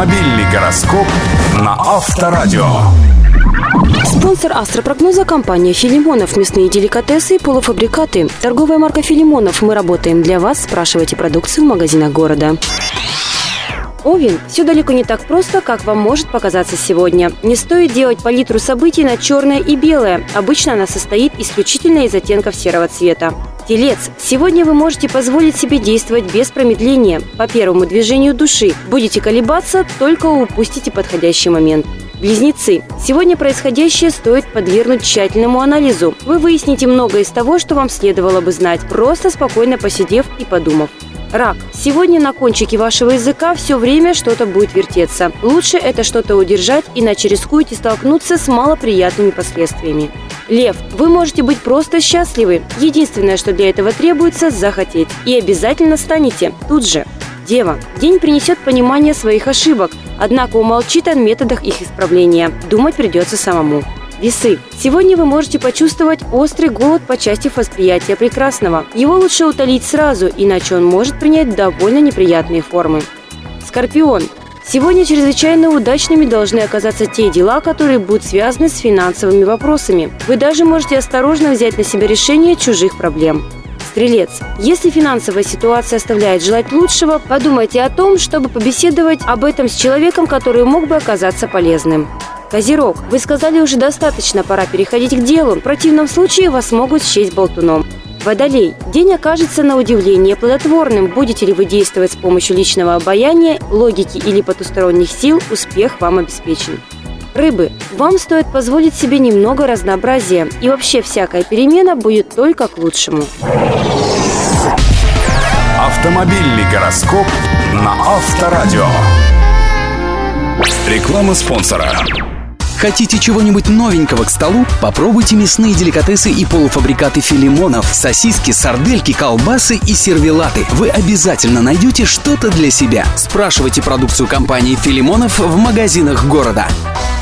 Автомобильный гороскоп на Авторадио. Спонсор астропрогноза — компания «Филимонов». Мясные деликатесы и полуфабрикаты. Торговая марка «Филимонов». Мы работаем для вас. Спрашивайте продукцию в магазинах города. Овен. Все далеко не так просто, как вам может показаться сегодня. Не стоит делать палитру событий на черное и белое. Обычно она состоит исключительно из оттенков серого цвета. Телец. Сегодня вы можете позволить себе действовать без промедления. По первому движению души. Будете колебаться, только упустите подходящий момент. Близнецы. Сегодня происходящее стоит подвергнуть тщательному анализу. Вы выясните многое из того, что вам следовало бы знать, просто спокойно посидев и подумав. Рак. Сегодня на кончике вашего языка все время что-то будет вертеться. Лучше это что-то удержать, иначе рискуете столкнуться с малоприятными последствиями. Лев. Вы можете быть просто счастливы. Единственное, что для этого требуется – захотеть. И обязательно станете тут же. Дева. День принесет понимание своих ошибок, однако умолчит о методах их исправления. Думать придется самому. Весы. Сегодня вы можете почувствовать острый голод по части восприятия прекрасного. Его лучше утолить сразу, иначе он может принять довольно неприятные формы. Скорпион. Сегодня чрезвычайно удачными должны оказаться те дела, которые будут связаны с финансовыми вопросами. Вы даже можете осторожно взять на себя решение чужих проблем. Стрелец. Если финансовая ситуация оставляет желать лучшего, подумайте о том, чтобы побеседовать об этом с человеком, который мог бы оказаться полезным. Козерог. Вы сказали уже достаточно, пора переходить к делу. В противном случае вас могут счесть болтуном. Водолей. День окажется на удивление плодотворным. Будете ли вы действовать с помощью личного обаяния, логики или потусторонних сил, успех вам обеспечен. Рыбы. Вам стоит позволить себе немного разнообразия. И вообще всякая перемена будет только к лучшему. Автомобильный гороскоп на Авторадио. Реклама спонсора. Хотите чего-нибудь новенького к столу? Попробуйте мясные деликатесы и полуфабрикаты «Филимонов». Сосиски, сардельки, колбасы и сервелаты. Вы обязательно найдете что-то для себя. Спрашивайте продукцию компании «Филимонов» в магазинах города.